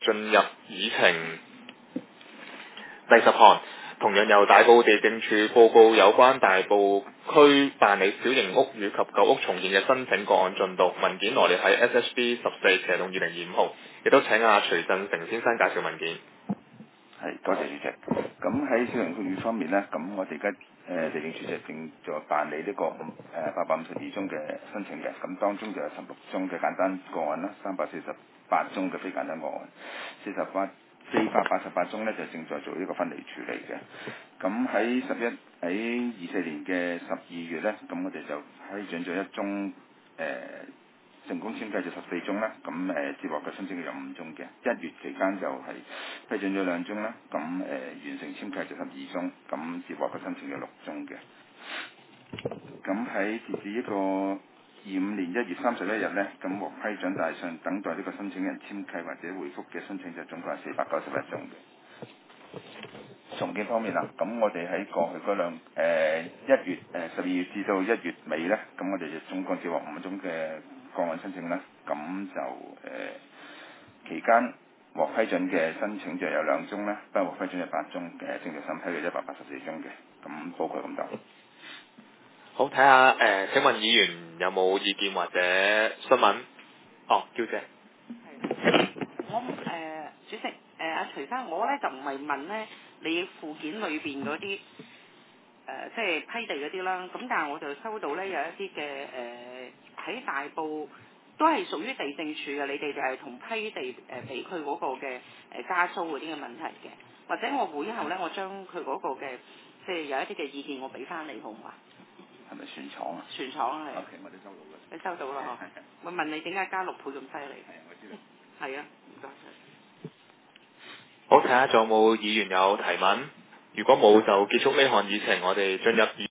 進入議程第10項，同樣由大埔地政處報告有關大埔區辦理小型屋宇及舊屋重建嘅申請個案進度。文件羅列喺 SHB 14/2025號，亦都請徐振成先生介紹文件。 係，多謝主席。咁喺小型屋宇方面呢，咁我哋而家地政處就正在辦理呢個852宗嘅申請嘅，咁當中就有16宗嘅簡單個案啦，348宗嘅非簡單個案，488宗呢就正在做呢個分離處理嘅。咁喺24年嘅12月呢，咁我哋就批准咗1宗成功簽計就14宗啦，咁接獲嘅申請有5宗嘅。1月期間就係批准咗2宗啦，咁完成簽計就12宗，咁接獲嘅申請有6宗嘅。咁喺截至呢個25年1月31日呢，咁獲批准但係尚等待呢個申請人簽契或者回覆嘅申請就總共係491宗嘅。重建方面啦，咁我哋喺過去嗰12月至到1月尾呢，咁我哋就總共接獲5宗嘅個案申請啦，咁就期間獲批准嘅申請就有2宗啦，不獲批准有8宗嘅，正在審批嘅184宗嘅，咁報告咁多。 好，睇下請問議員有冇意見或者詢問？哦，嬌姐。 我主席阿徐生，我咧就唔係問咧你附件裏邊嗰啲即係批地嗰啲啦，咁但係我就收到咧有一啲嘅喺大埔都係屬於地政處嘅，你哋就係同批地俾佢嗰個嘅加租嗰啲嘅問題嘅，或者我會後咧我將佢嗰個嘅即係有一啲嘅意見我俾翻你好唔好啊？ 係咪船廠啊？ 船廠係。 OK，我哋收到啦。 你收到啦嗬？我問你點解加6倍咁犀利？ 係啊，我知道。 係啊，唔該晒。 好，睇下仲有冇議員有提問。如果冇就結束呢項議程，我哋進入